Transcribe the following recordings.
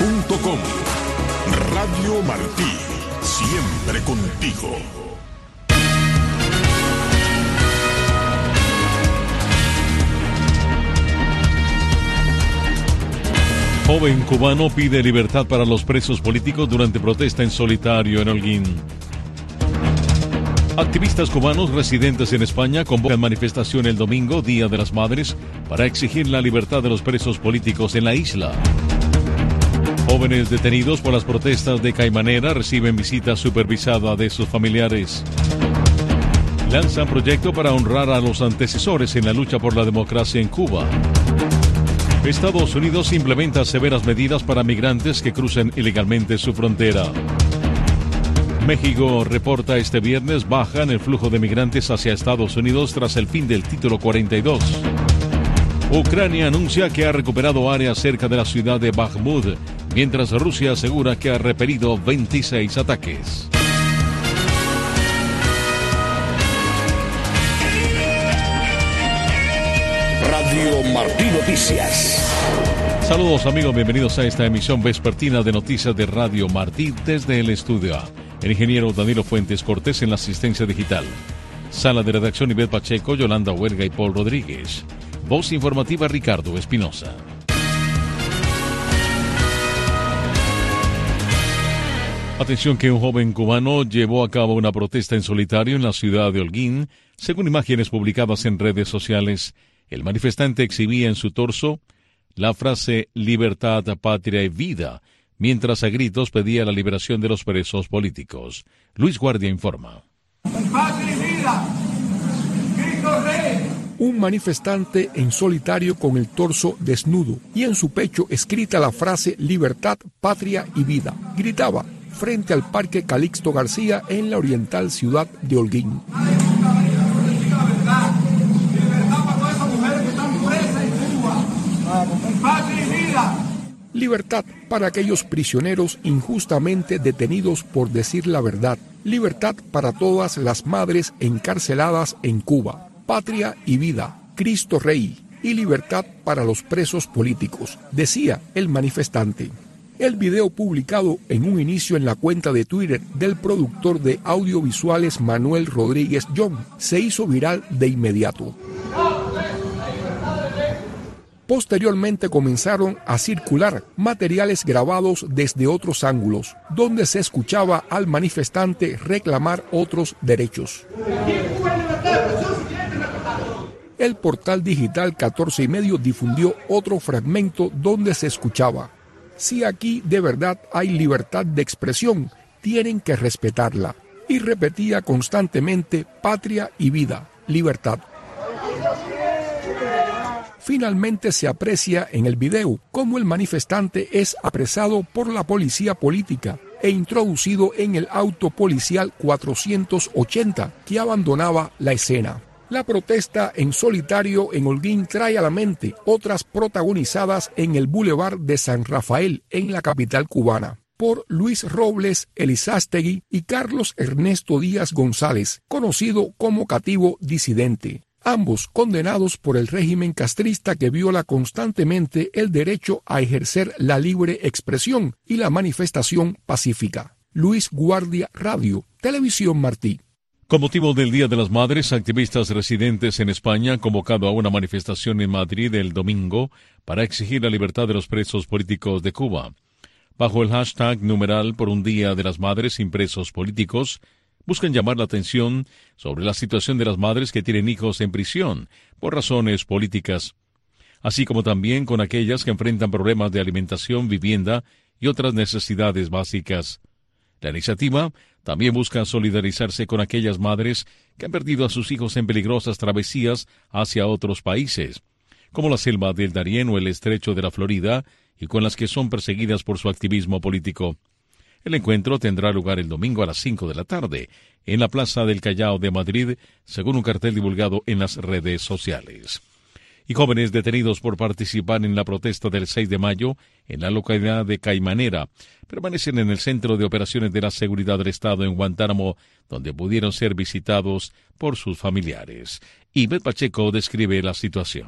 radiomartí.com. Radio Martí, siempre contigo. Joven cubano pide libertad para los presos políticos durante protesta en solitario en Holguín. Activistas cubanos residentes en España convocan manifestación el domingo, Día de las Madres, para exigir la libertad de los presos políticos en la isla. Jóvenes detenidos por las protestas de Caimanera reciben visita supervisada de sus familiares. Lanzan proyecto para honrar a los antecesores en la lucha por la democracia en Cuba. Estados Unidos implementa severas medidas para migrantes que crucen ilegalmente su frontera. México reporta este viernes baja en el flujo de migrantes hacia Estados Unidos tras el fin del Título 42. Ucrania anuncia que ha recuperado áreas cerca de la ciudad de Bakhmut, mientras Rusia asegura que ha repelido 26 ataques. Radio Martí Noticias. Saludos amigos, bienvenidos a esta emisión vespertina de noticias de Radio Martí desde el estudio A. El ingeniero Danilo Fuentes Cortés en la asistencia digital. Sala de redacción Ivette Pacheco, Yolanda Huerga y Paul Rodríguez. Voz informativa Ricardo Espinosa. Atención que un joven cubano llevó a cabo una protesta en solitario en la ciudad de Holguín. Según imágenes publicadas en redes sociales, el manifestante exhibía en su torso la frase libertad, patria y vida, mientras a gritos pedía la liberación de los presos políticos. Luis Guardia informa. Patria y vida, Cristo Rey. Un manifestante en solitario con el torso desnudo y en su pecho escrita la frase libertad, patria y vida. Gritaba frente al Parque Calixto García en la oriental ciudad de Holguín. Libertad para aquellos prisioneros injustamente detenidos por decir la verdad. Libertad para todas las madres encarceladas en Cuba. Patria y vida, Cristo Rey. Y libertad para los presos políticos, decía el manifestante. El video publicado en un inicio en la cuenta de Twitter del productor de audiovisuales Manuel Rodríguez John se hizo viral de inmediato. Posteriormente comenzaron a circular materiales grabados desde otros ángulos, donde se escuchaba al manifestante reclamar otros derechos. El portal digital 14 y medio difundió otro fragmento donde se escuchaba: si aquí de verdad hay libertad de expresión, tienen que respetarla. Y repetía constantemente patria y vida, libertad. Finalmente se aprecia en el video cómo el manifestante es apresado por la policía política e introducido en el auto policial 480 que abandonaba la escena. La protesta en solitario en Holguín trae a la mente otras protagonizadas en el Boulevard de San Rafael en la capital cubana, por Luis Robles Elizástegui y Carlos Ernesto Díaz González, conocido como Cativo Disidente. Ambos condenados por el régimen castrista que viola constantemente el derecho a ejercer la libre expresión y la manifestación pacífica. Luis Guardia, Radio, Televisión Martí. Con motivo del Día de las Madres, activistas residentes en España han convocado a una manifestación en Madrid el domingo para exigir la libertad de los presos políticos de Cuba. Bajo el hashtag numeral por un Día de las Madres sin presos políticos, buscan llamar la atención sobre la situación de las madres que tienen hijos en prisión por razones políticas, así como también con aquellas que enfrentan problemas de alimentación, vivienda y otras necesidades básicas. La iniciativa también busca solidarizarse con aquellas madres que han perdido a sus hijos en peligrosas travesías hacia otros países, como la selva del Darién o el estrecho de la Florida, y con las que son perseguidas por su activismo político. El encuentro tendrá lugar el domingo a las 5 de la tarde en la Plaza del Callao de Madrid, según un cartel divulgado en las redes sociales. Y jóvenes detenidos por participar en la protesta del 6 de mayo en la localidad de Caimanera permanecen en el Centro de Operaciones de la Seguridad del Estado en Guantánamo, donde pudieron ser visitados por sus familiares. Ivette Pacheco describe la situación.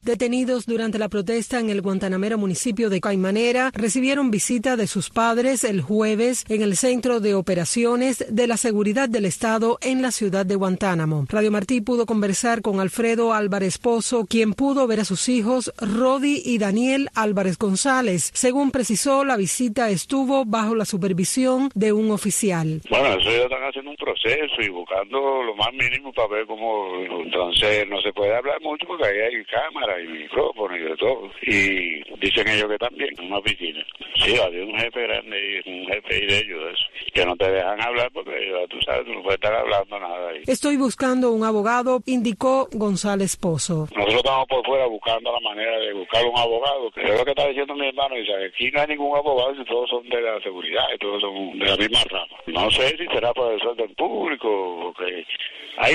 Detenidos durante la protesta en el guantanamero municipio de Caimanera recibieron visita de sus padres el jueves en el Centro de Operaciones de la Seguridad del Estado en la ciudad de Guantánamo. Radio Martí pudo conversar con Alfredo Álvarez Pozo, quien pudo ver a sus hijos Rodi y Daniel Álvarez González. Según precisó, la visita estuvo bajo la supervisión de un oficial. Bueno, eso ya están haciendo un proceso y buscando lo más mínimo para ver cómo, entonces no se puede hablar mucho porque ahí hay cámaras y micrófonos y de todo. Y dicen ellos que también, en una oficina. Sí, había un jefe grande y un jefe de ellos, eso, que no te dejan hablar porque tú sabes, tú no puedes estar hablando nada ahí. Estoy buscando un abogado, indicó González Pozo. Nosotros estamos por fuera buscando la manera de buscar un abogado. Pero es lo que está diciendo mi hermano, dice, aquí no hay ningún abogado y todos son de la seguridad y todos son de la misma rama. No sé si será por el orden público o que... Ahí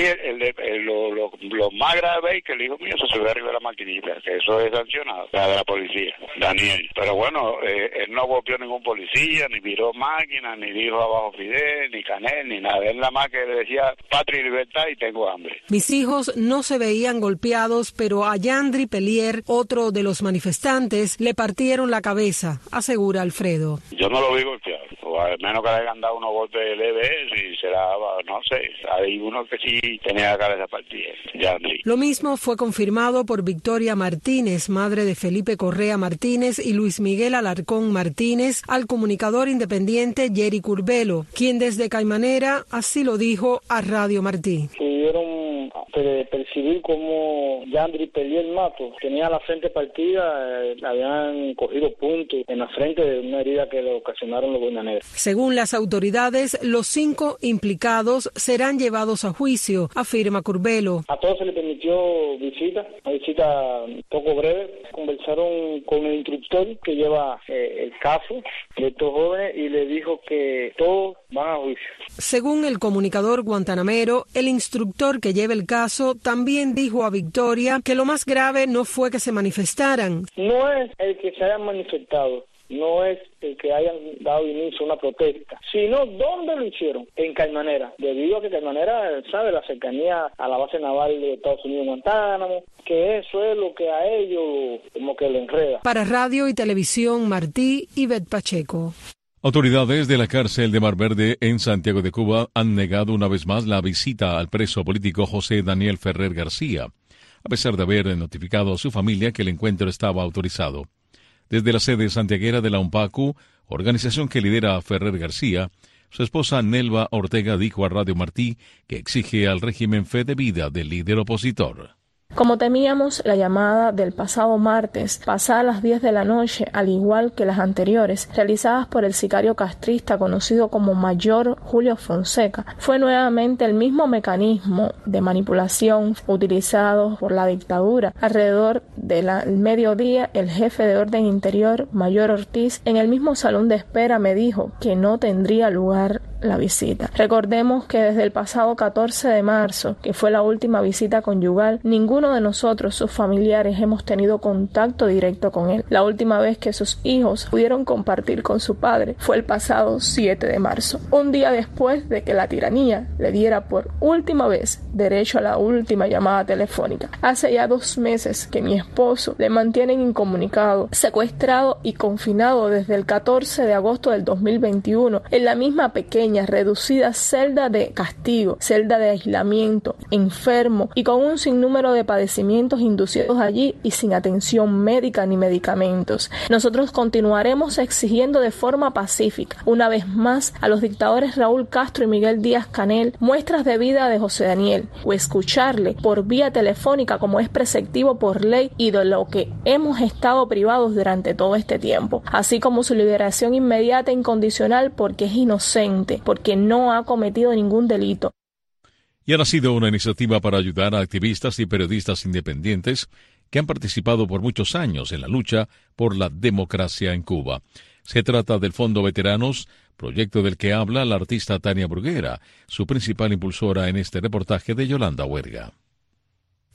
lo más grave es que el hijo mío se subió arriba de la maquinita, que eso es sancionado, la de la policía, Daniel. Pero bueno, él no golpeó ningún policía, ni viró máquina, ni dijo abajo Fidel, ni Canel, ni nada. Él nada más que le decía patria y libertad y tengo hambre. Mis hijos no se veían golpeados, pero a Yandri Pelier, otro de los manifestantes, le partieron la cabeza, asegura Alfredo. Yo no lo vi golpeado, o al menos que le hayan dado unos golpes leves y será, no sé, hay uno que sí tenía la cabeza partida, Yandri. Lo mismo fue confirmado por Victoria Martínez, madre de Felipe Correa Martínez y Luis Miguel Alarcón Martínez, al comunicador independiente Jerry Curbelo, quien desde Caimanera así lo dijo a Radio Martí. Pudieron percibir como Yandri Pelier Mato tenía la frente partida, habían cogido puntos en la frente de una herida que le ocasionaron los guananeros. Según las autoridades, los 5 implicados serán llevados a juicio, afirma Curbelo. A todos se les permitió una visita un poco breve. Conversaron con el instructor que lleva el caso de estos jóvenes y le dijo que todos van a juicio. Según el comunicador guantanamero, el instructor que lleva el caso también dijo a Victoria que lo más grave no fue que se manifestaran. No es el que se hayan manifestado, no es el que hayan dado inicio a una protesta, sino dónde lo hicieron, en Caimanera, debido a que Caimanera sabe la cercanía a la base naval de Estados Unidos en Guantánamo, que eso es lo que a ellos como que le enreda. Para Radio y Televisión Martí, Ivette Pacheco. Autoridades de la cárcel de Mar Verde en Santiago de Cuba han negado una vez más la visita al preso político José Daniel Ferrer García, a pesar de haber notificado a su familia que el encuentro estaba autorizado. Desde la sede santiaguera de la UNPACU, organización que lidera a Ferrer García, su esposa Nelva Ortega dijo a Radio Martí que exige al régimen fe de vida del líder opositor. Como temíamos, la llamada del pasado martes, pasada las 10 de la noche, al igual que las anteriores, realizadas por el sicario castrista conocido como Mayor Julio Fonseca, fue nuevamente el mismo mecanismo de manipulación utilizado por la dictadura. Alrededor del mediodía, el jefe de orden interior, Mayor Ortiz, en el mismo salón de espera me dijo que no tendría lugar la visita. Recordemos que desde el pasado 14 de marzo, que fue la última visita conyugal, ninguno de nosotros, sus familiares, hemos tenido contacto directo con él. La última vez que sus hijos pudieron compartir con su padre fue el pasado 7 de marzo, un día después de que la tiranía le diera por última vez derecho a la última llamada telefónica. Hace ya 2 meses que mi esposo le mantienen incomunicado, secuestrado y confinado desde el 14 de agosto del 2021 en la misma pequeña reducida celda de castigo, celda de aislamiento, enfermo y con un sinnúmero de padecimientos inducidos allí y sin atención médica ni medicamentos. Nosotros continuaremos exigiendo de forma pacífica, una vez más, a los dictadores Raúl Castro y Miguel Díaz-Canel muestras de vida de José Daniel, o escucharle por vía telefónica como es preceptivo por ley y de lo que hemos estado privados durante todo este tiempo, así como su liberación inmediata e incondicional porque es inocente, porque no ha cometido ningún delito. Y ha nacido una iniciativa para ayudar a activistas y periodistas independientes que han participado por muchos años en la lucha por la democracia en Cuba. Se trata del Fondo Veteranos, proyecto del que habla la artista Tania Bruguera, su principal impulsora en este reportaje de Yolanda Huerga.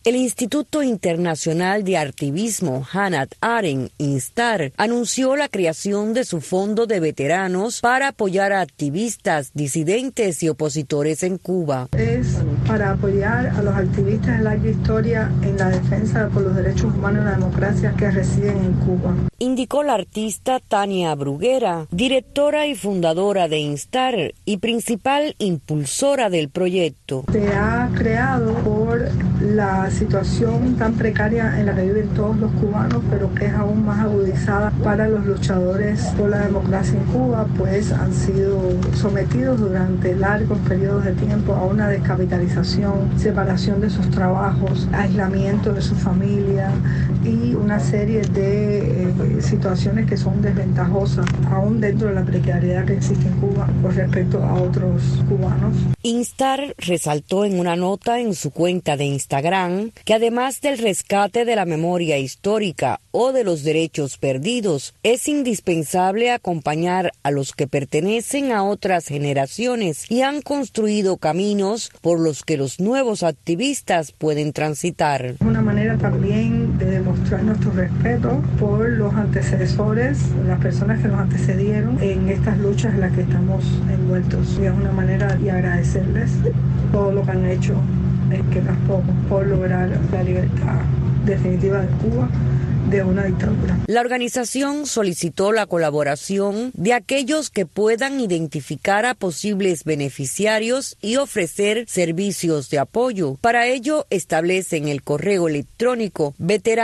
El Instituto Internacional de Activismo Hannah Arendt, INSTAR, anunció la creación de su fondo de veteranos para apoyar a activistas, disidentes y opositores en Cuba. Es para apoyar a los activistas de larga historia en la defensa por los derechos humanos y la democracia que residen en Cuba. Indicó la artista Tania Bruguera, directora y fundadora de INSTAR y principal impulsora del proyecto. Se ha creado por la situación tan precaria en la que viven todos los cubanos, pero que es aún más agudizada para los luchadores por la democracia en Cuba, pues han sido sometidos durante largos periodos de tiempo a una descapitalización, separación de sus trabajos, aislamiento de su familia y una serie de situaciones que son desventajosas, aún dentro de la precariedad que existe en Cuba con respecto a otros cubanos. INSTAR resaltó en una nota en su cuenta de Instagram que además del rescate de la memoria histórica o de los derechos perdidos, es indispensable acompañar a los que pertenecen a otras generaciones y han construido caminos por los que los nuevos activistas pueden transitar. Una manera también de demostrar nuestro respeto por los antecesores, las personas que nos antecedieron en estas luchas en las que estamos envueltos. Y es una manera de agradecerles todo lo que han hecho, que no es poco, por lograr la libertad definitiva de Cuba de una dictadura. La organización solicitó la colaboración de aquellos que puedan identificar a posibles beneficiarios y ofrecer servicios de apoyo. Para ello establecen el correo electrónico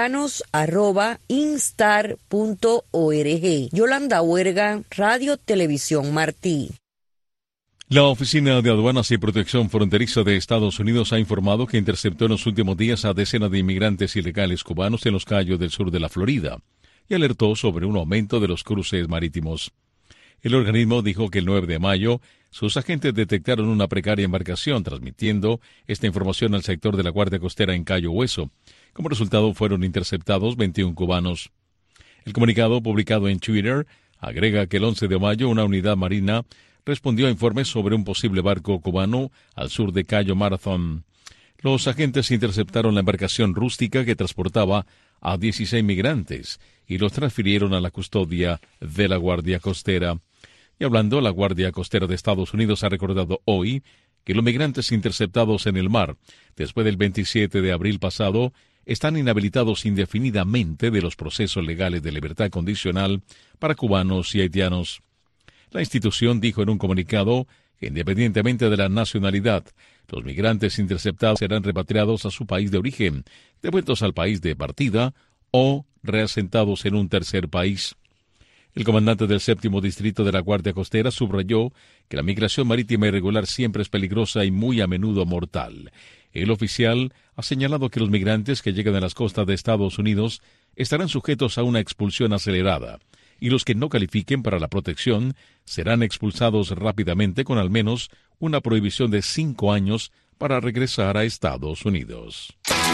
veteranos@instar.org. Yolanda Huerga, Radio Televisión Martí. La Oficina de Aduanas y Protección Fronteriza de Estados Unidos ha informado que interceptó en los últimos días a decenas de inmigrantes ilegales cubanos en los cayos del sur de la Florida y alertó sobre un aumento de los cruces marítimos. El organismo dijo que el 9 de mayo sus agentes detectaron una precaria embarcación transmitiendo esta información al sector de la Guardia Costera en Cayo Hueso. Como resultado fueron interceptados 21 cubanos. El comunicado publicado en Twitter agrega que el 11 de mayo una unidad marina respondió a informes sobre un posible barco cubano al sur de Cayo Marathon. Los agentes interceptaron la embarcación rústica que transportaba a 16 migrantes y los transfirieron a la custodia de la Guardia Costera. Y hablando, la Guardia Costera de Estados Unidos ha recordado hoy que los migrantes interceptados en el mar después del 27 de abril pasado están inhabilitados indefinidamente de los procesos legales de libertad condicional para cubanos y haitianos. La institución dijo en un comunicado que independientemente de la nacionalidad, los migrantes interceptados serán repatriados a su país de origen, devueltos al país de partida o reasentados en un tercer país. El comandante del 7º Distrito de la Guardia Costera subrayó que la migración marítima irregular siempre es peligrosa y muy a menudo mortal. El oficial ha señalado que los migrantes que llegan a las costas de Estados Unidos estarán sujetos a una expulsión acelerada, y los que no califiquen para la protección serán expulsados rápidamente con al menos una prohibición de 5 años para regresar a Estados Unidos.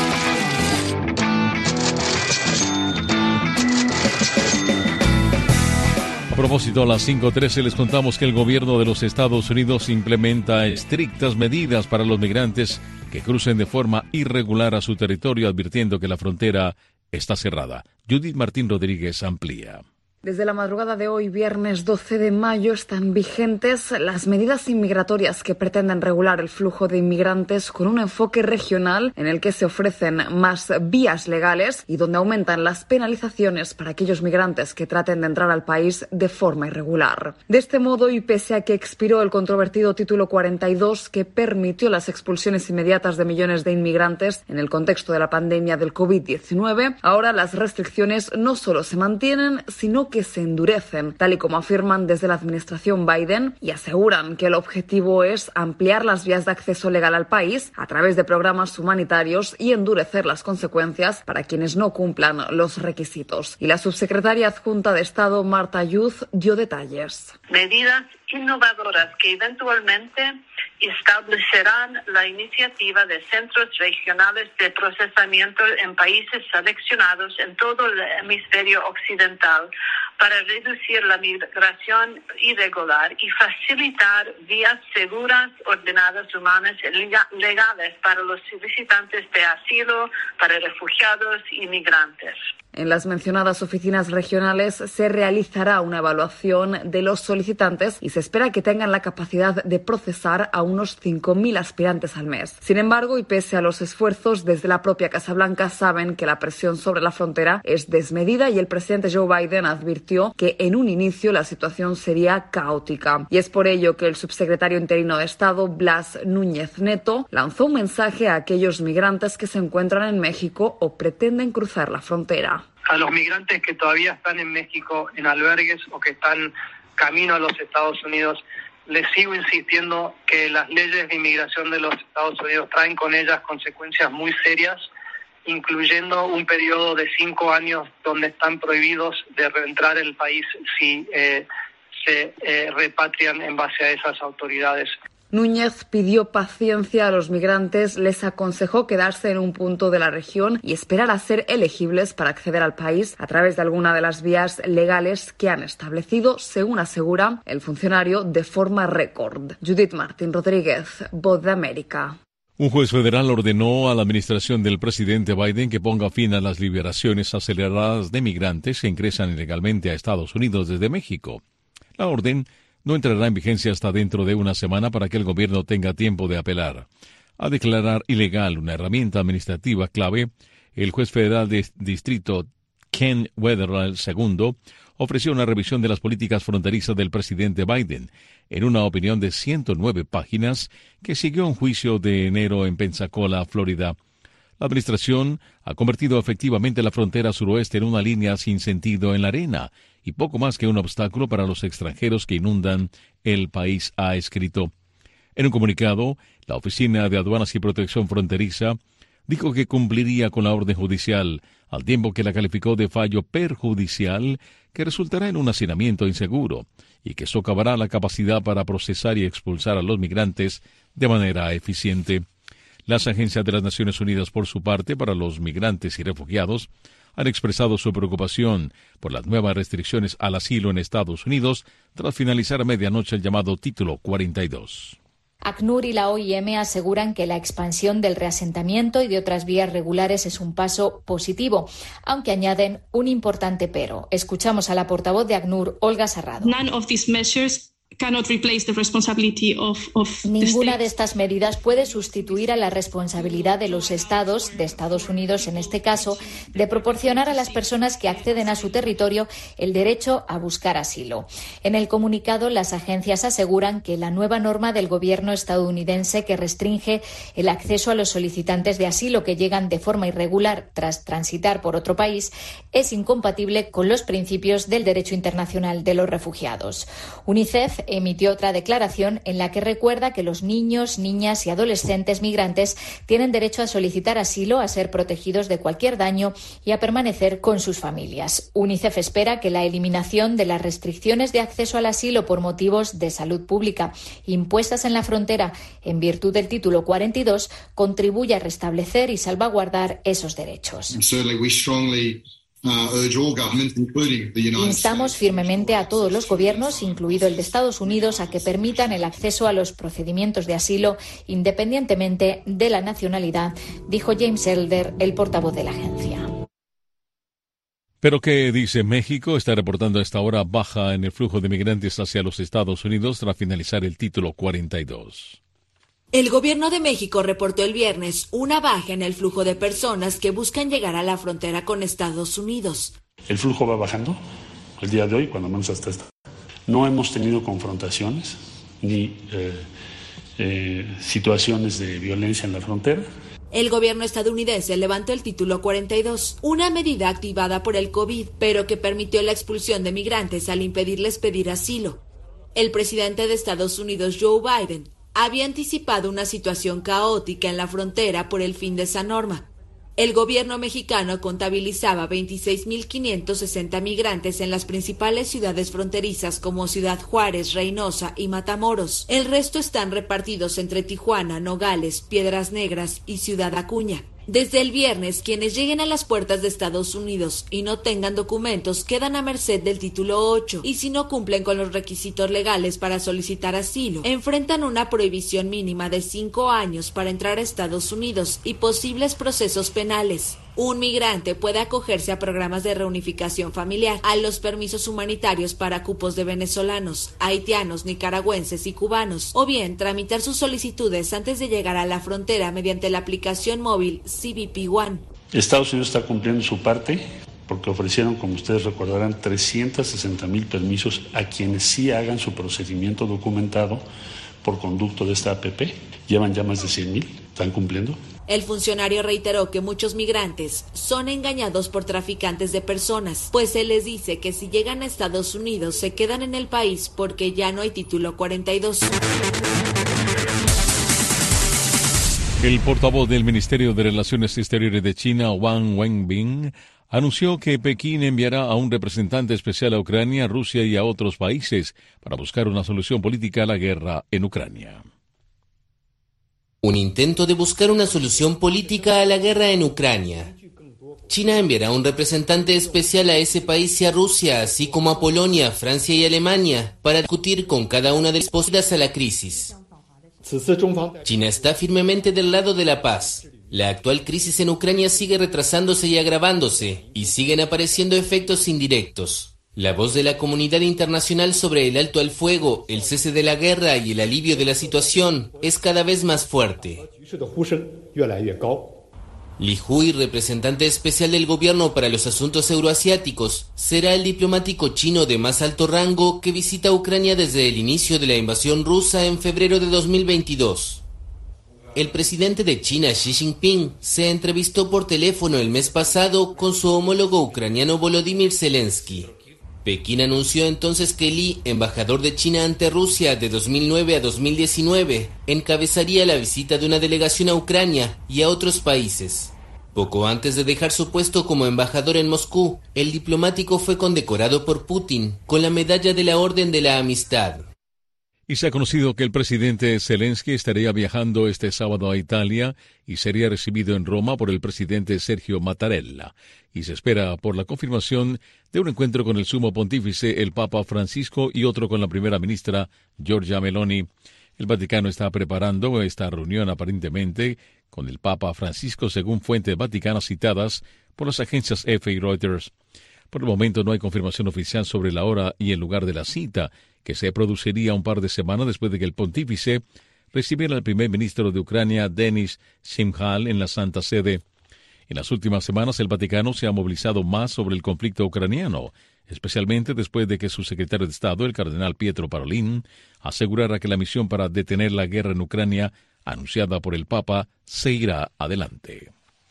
A propósito, a las 5:13 les contamos que el gobierno de los Estados Unidos implementa estrictas medidas para los migrantes que crucen de forma irregular a su territorio, advirtiendo que la frontera está cerrada. Judith Martín Rodríguez amplía. Desde la madrugada de hoy, viernes 12 de mayo, están vigentes las medidas inmigratorias que pretenden regular el flujo de inmigrantes con un enfoque regional en el que se ofrecen más vías legales y donde aumentan las penalizaciones para aquellos migrantes que traten de entrar al país de forma irregular. De este modo, y pese a que expiró el controvertido Título 42 que permitió las expulsiones inmediatas de millones de inmigrantes en el contexto de la pandemia del COVID-19, ahora las restricciones no solo se mantienen, sino que se endurecen, tal y como afirman desde la administración Biden, y aseguran que el objetivo es ampliar las vías de acceso legal al país a través de programas humanitarios y endurecer las consecuencias para quienes no cumplan los requisitos. Y la subsecretaria adjunta de Estado, Marta Youth, dio detalles. Medidas innovadoras que eventualmente establecerán la iniciativa de centros regionales de procesamiento en países seleccionados en todo el hemisferio occidental para reducir la migración irregular y facilitar vías seguras, ordenadas, humanas y legales para los solicitantes de asilo, para refugiados y migrantes. En las mencionadas oficinas regionales se realizará una evaluación de los solicitantes y se espera que tengan la capacidad de procesar a unos 5.000 aspirantes al mes. Sin embargo, y pese a los esfuerzos, desde la propia Casa Blanca saben que la presión sobre la frontera es desmedida y el presidente Joe Biden advirtió que en un inicio la situación sería caótica. Y es por ello que el subsecretario interino de Estado, Blas Núñez Neto, lanzó un mensaje a aquellos migrantes que se encuentran en México o pretenden cruzar la frontera. A los migrantes que todavía están en México en albergues o que están camino a los Estados Unidos, les sigo insistiendo que las leyes de inmigración de los Estados Unidos traen con ellas consecuencias muy serias, incluyendo un periodo de 5 años donde están prohibidos de reentrar el país si se repatrian en base a esas autoridades. Núñez pidió paciencia a los migrantes, les aconsejó quedarse en un punto de la región y esperar a ser elegibles para acceder al país a través de alguna de las vías legales que han establecido, según asegura el funcionario, de forma récord. Judith Martín Rodríguez, Voz de América. Un juez federal ordenó a la administración del presidente Biden que ponga fin a las liberaciones aceleradas de migrantes que ingresan ilegalmente a Estados Unidos desde México. La orden no entrará en vigencia hasta dentro de una semana para que el gobierno tenga tiempo de apelar. A declarar ilegal una herramienta administrativa clave, el juez federal de distrito Ken Wetherell II ofreció una revisión de las políticas fronterizas del presidente Biden en una opinión de 109 páginas que siguió un juicio de enero en Pensacola, Florida. La administración ha convertido efectivamente la frontera suroeste en una línea sin sentido en la arena y poco más que un obstáculo para los extranjeros que inundan el país, ha escrito. En un comunicado, la Oficina de Aduanas y Protección Fronteriza dijo que cumpliría con la orden judicial, al tiempo que la calificó de fallo perjudicial que resultará en un hacinamiento inseguro y que socavará la capacidad para procesar y expulsar a los migrantes de manera eficiente. Las agencias de las Naciones Unidas, por su parte, para los migrantes y refugiados, han expresado su preocupación por las nuevas restricciones al asilo en Estados Unidos tras finalizar a medianoche el llamado Título 42. ACNUR y la OIM aseguran que la expansión del reasentamiento y de otras vías regulares es un paso positivo, aunque añaden un importante pero. Escuchamos a la portavoz de ACNUR, Olga Sarrado. Ninguna de estas medidas puede sustituir a la responsabilidad de los estados, de Estados Unidos en este caso, de proporcionar a las personas que acceden a su territorio el derecho a buscar asilo. En el comunicado, las agencias aseguran que la nueva norma del gobierno estadounidense que restringe el acceso a los solicitantes de asilo que llegan de forma irregular tras transitar por otro país es incompatible con los principios del derecho internacional de los refugiados. UNICEF emitió otra declaración en la que recuerda que los niños, niñas y adolescentes migrantes tienen derecho a solicitar asilo, a ser protegidos de cualquier daño y a permanecer con sus familias. UNICEF espera que la eliminación de las restricciones de acceso al asilo por motivos de salud pública impuestas en la frontera en virtud del Título 42 contribuya a restablecer y salvaguardar esos derechos. Instamos firmemente a todos los gobiernos, incluido el de Estados Unidos, a que permitan el acceso a los procedimientos de asilo independientemente de la nacionalidad, dijo James Elder, el portavoz de la agencia. ¿Pero qué dice México? Está reportando a esta hora baja en el flujo de migrantes hacia los Estados Unidos tras finalizar el Título 42. El gobierno de México reportó el viernes una baja en el flujo de personas que buscan llegar a la frontera con Estados Unidos. El flujo va bajando el día de hoy, cuando menos hasta esta. No hemos tenido confrontaciones ni situaciones de violencia en la frontera. El gobierno estadounidense levantó el Título 42, una medida activada por el COVID, pero que permitió la expulsión de migrantes al impedirles pedir asilo. El presidente de Estados Unidos, Joe Biden, había anticipado una situación caótica en la frontera por el fin de esa norma. El gobierno mexicano contabilizaba 26.560 migrantes en las principales ciudades fronterizas como Ciudad Juárez, Reynosa y Matamoros. El resto están repartidos entre Tijuana, Nogales, Piedras Negras y Ciudad Acuña. Desde el viernes, quienes lleguen a las puertas de Estados Unidos y no tengan documentos quedan a merced del título 8 y si no cumplen con los requisitos legales para solicitar asilo, enfrentan una prohibición mínima de 5 años para entrar a Estados Unidos y posibles procesos penales. Un migrante puede acogerse a programas de reunificación familiar, a los permisos humanitarios para cupos de venezolanos, haitianos, nicaragüenses y cubanos, o bien tramitar sus solicitudes antes de llegar a la frontera mediante la aplicación móvil CBP One. Estados Unidos está cumpliendo su parte porque ofrecieron, como ustedes recordarán, 360,000 permisos a quienes sí hagan su procedimiento documentado por conducto de esta APP. Llevan ya más de 100,000. ¿Están cumpliendo? El funcionario reiteró que muchos migrantes son engañados por traficantes de personas, pues se les dice que si llegan a Estados Unidos se quedan en el país porque ya no hay título 42. El portavoz del Ministerio de Relaciones Exteriores de China, Wang Wenbin, anunció que Pekín enviará a un representante especial a Ucrania, Rusia y a otros países para buscar una solución política a la guerra en Ucrania. Un intento de buscar una solución política a la guerra en Ucrania. China enviará un representante especial a ese país y a Rusia, así como a Polonia, Francia y Alemania, para discutir con cada una de las posibilidades a la crisis. China está firmemente del lado de la paz. La actual crisis en Ucrania sigue retrasándose y agravándose, y siguen apareciendo efectos indirectos. La voz de la comunidad internacional sobre el alto al fuego, el cese de la guerra y el alivio de la situación es cada vez más fuerte. Li Hui, representante especial del gobierno para los asuntos euroasiáticos, será el diplomático chino de más alto rango que visita Ucrania desde el inicio de la invasión rusa en febrero de 2022. El presidente de China, Xi Jinping, se entrevistó por teléfono el mes pasado con su homólogo ucraniano Volodymyr Zelensky. Pekín anunció entonces que Li, embajador de China ante Rusia de 2009 a 2019, encabezaría la visita de una delegación a Ucrania y a otros países. Poco antes de dejar su puesto como embajador en Moscú, el diplomático fue condecorado por Putin con la medalla de la Orden de la Amistad. Y se ha conocido que el presidente Zelensky estaría viajando este sábado a Italia y sería recibido en Roma por el presidente Sergio Mattarella. Y se espera por la confirmación de un encuentro con el sumo pontífice, el Papa Francisco, y otro con la primera ministra, Giorgia Meloni. El Vaticano está preparando esta reunión aparentemente con el Papa Francisco, según fuentes vaticanas citadas por las agencias EFE y Reuters. Por el momento no hay confirmación oficial sobre la hora y el lugar de la cita, que se produciría un par de semanas después de que el pontífice recibiera al primer ministro de Ucrania, Denis Shmyhal, en la Santa Sede. En las últimas semanas, el Vaticano se ha movilizado más sobre el conflicto ucraniano, especialmente después de que su secretario de Estado, el cardenal Pietro Parolin, asegurara que la misión para detener la guerra en Ucrania, anunciada por el Papa, seguirá adelante.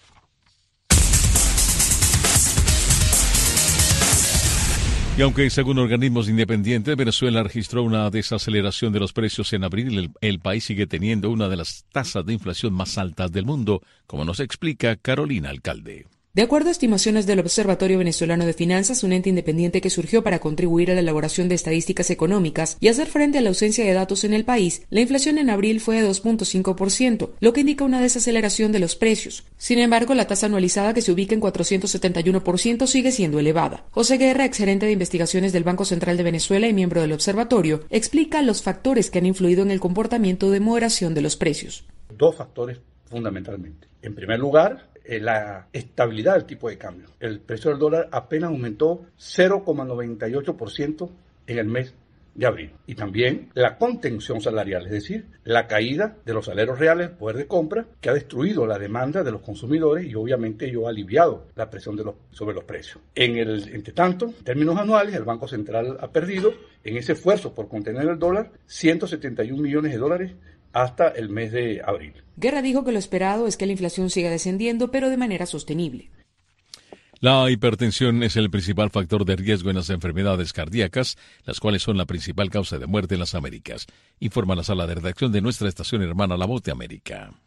Y aunque según organismos independientes Venezuela registró una desaceleración de los precios en abril, el país sigue teniendo una de las tasas de inflación más altas del mundo, como nos explica Carolina Alcalde. De acuerdo a estimaciones del Observatorio Venezolano de Finanzas, un ente independiente que surgió para contribuir a la elaboración de estadísticas económicas y hacer frente a la ausencia de datos en el país, la inflación en abril fue de 2.5%, lo que indica una desaceleración de los precios. Sin embargo, la tasa anualizada, que se ubica en 471%, sigue siendo elevada. José Guerra, exgerente de investigaciones del Banco Central de Venezuela y miembro del observatorio, explica los factores que han influido en el comportamiento de moderación de los precios. Dos factores fundamentalmente. En primer lugar, la estabilidad del tipo de cambio. El precio del dólar apenas aumentó 0,98% en el mes de abril. Y también la contención salarial, es decir, la caída de los salarios reales, poder de compra, que ha destruido la demanda de los consumidores y obviamente ello ha aliviado la presión sobre los precios. Entre tanto, en términos anuales, el Banco Central ha perdido en ese esfuerzo por contener el dólar 171 millones de dólares hasta el mes de abril. Guerra dijo que lo esperado es que la inflación siga descendiendo, pero de manera sostenible. La hipertensión es el principal factor de riesgo en las enfermedades cardíacas, las cuales son la principal causa de muerte en las Américas, informa la sala de redacción de nuestra estación hermana La Voz de América.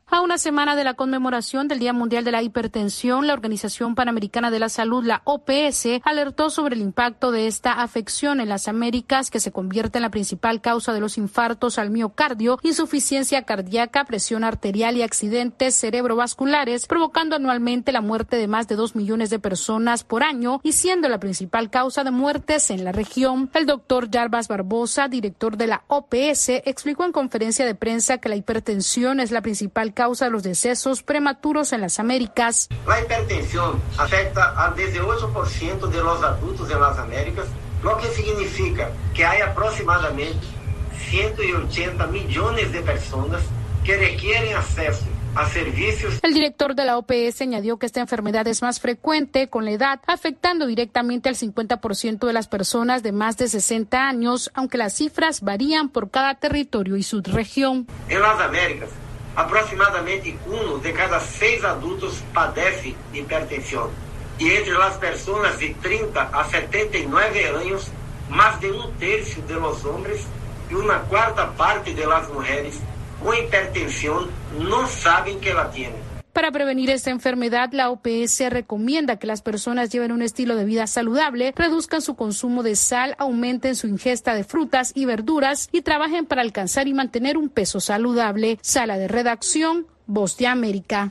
A una semana de la conmemoración del Día Mundial de la Hipertensión, la Organización Panamericana de la Salud, la OPS, alertó sobre el impacto de esta afección en las Américas, que se convierte en la principal causa de los infartos al miocardio, insuficiencia cardíaca, presión arterial y accidentes cerebrovasculares, provocando anualmente la muerte de más de 2 millones de personas por año y siendo la principal causa de muertes en la región. El doctor Jarbas Barbosa, director de la OPS, explicó en conferencia de prensa que la hipertensión es la principal causa de los decesos prematuros en las Américas. La hipertensión afecta al 18% de los adultos en las Américas, lo que significa que hay aproximadamente 180 millones de personas que requieren acceso a servicios. El director de la OPS añadió que esta enfermedad es más frecuente con la edad, afectando directamente al 50% de las personas de más de 60 años, aunque las cifras varían por cada territorio y subregión. En las Américas, aproximadamente 1 de cada 6 adultos padece hipertensión. Y entre las personas de 30 a 79 años, más de 1/3 de los hombres y 1/4 parte de las mujeres con hipertensión no saben que la tienen. Para prevenir esta enfermedad, la OPS recomienda que las personas lleven un estilo de vida saludable, reduzcan su consumo de sal, aumenten su ingesta de frutas y verduras y trabajen para alcanzar y mantener un peso saludable. Sala de redacción, Voz de América.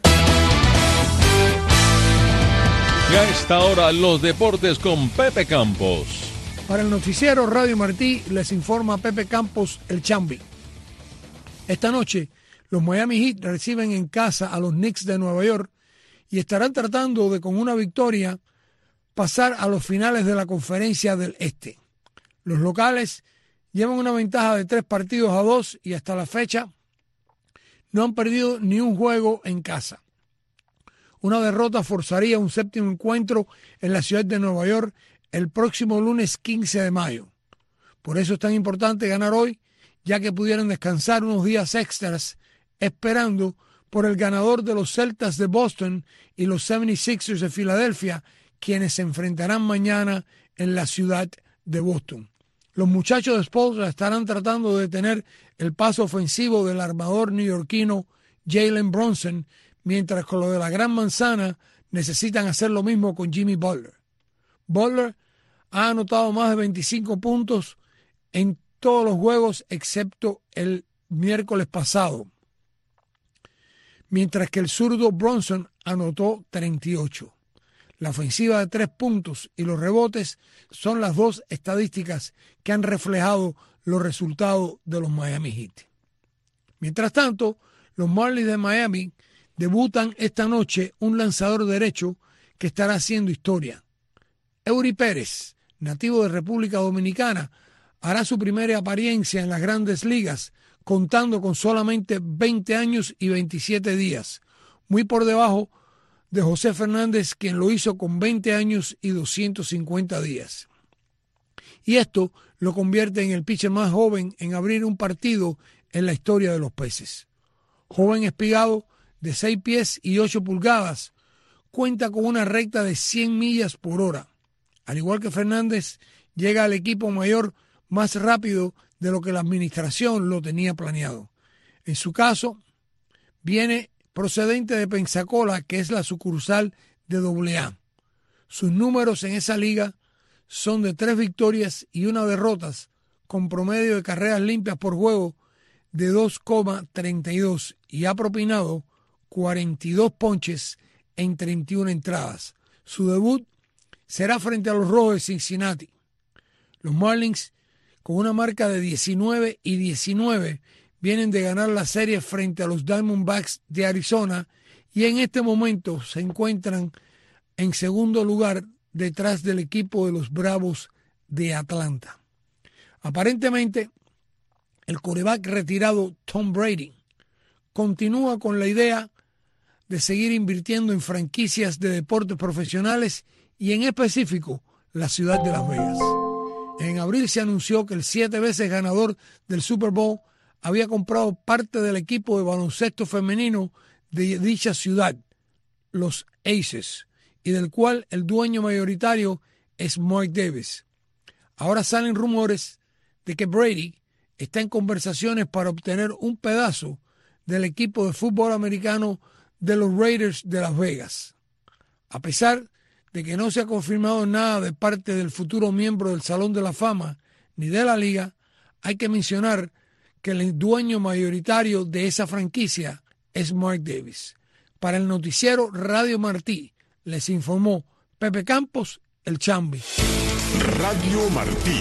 Y a esta hora, los deportes con Pepe Campos. Para el noticiero Radio Martí les informa Pepe Campos, el Chambi. Esta noche, los Miami Heat reciben en casa a los Knicks de Nueva York y estarán tratando de, con una victoria, pasar a los finales de la Conferencia del Este. Los locales llevan una ventaja de 3-2 y hasta la fecha no han perdido ni un juego en casa. Una derrota forzaría un séptimo encuentro en la ciudad de Nueva York el próximo lunes 15 de mayo. Por eso es tan importante ganar hoy, ya que pudieran descansar unos días extras esperando por el ganador de los Celtas de Boston y los 76ers de Filadelfia, quienes se enfrentarán mañana en la ciudad de Boston. Los muchachos de Spoelstra estarán tratando de detener el paso ofensivo del armador neoyorquino Jalen Brunson, mientras que los de la Gran Manzana necesitan hacer lo mismo con Jimmy Butler. Butler ha anotado más de 25 puntos en todos los juegos excepto el miércoles pasado, mientras que el zurdo Brunson anotó 38. La ofensiva de 3 puntos y los rebotes son las dos estadísticas que han reflejado los resultados de los Miami Heat. Mientras tanto, los Marlins de Miami debutan esta noche un lanzador derecho que estará haciendo historia. Eury Pérez, nativo de República Dominicana, hará su primera apariencia en las Grandes Ligas, contando con solamente 20 años y 27 días, muy por debajo de José Fernández, quien lo hizo con 20 años y 250 días. Y esto lo convierte en el pitcher más joven en abrir un partido en la historia de los Peces. Joven espigado de 6 pies y 8 pulgadas, cuenta con una recta de 100 millas por hora. Al igual que Fernández, llega al equipo mayor más rápido de lo que la administración lo tenía planeado. En su caso, viene procedente de Pensacola, que es la sucursal de AA. Sus números en esa liga son de 3 victorias y 1 derrota, con promedio de carreras limpias por juego de 2,32 y ha propinado 42 ponches en 31 entradas. Su debut será frente a los Rojos de Cincinnati. Los Marlins, con una marca de 19-19, vienen de ganar la serie frente a los Diamondbacks de Arizona y en este momento se encuentran en segundo lugar detrás del equipo de los Bravos de Atlanta. Aparentemente, el quarterback retirado Tom Brady continúa con la idea de seguir invirtiendo en franquicias de deportes profesionales y en específico la ciudad de Las Vegas. En abril se anunció que el 7 veces ganador del Super Bowl había comprado parte del equipo de baloncesto femenino de dicha ciudad, los Aces, y del cual el dueño mayoritario es Mark Davis. Ahora salen rumores de que Brady está en conversaciones para obtener un pedazo del equipo de fútbol americano de los Raiders de Las Vegas. A pesar de que no se ha confirmado nada de parte del futuro miembro del Salón de la Fama ni de la liga, hay que mencionar que el dueño mayoritario de esa franquicia es Mark Davis. Para el noticiero Radio Martí, les informó Pepe Campos, el Chambi. Radio Martí.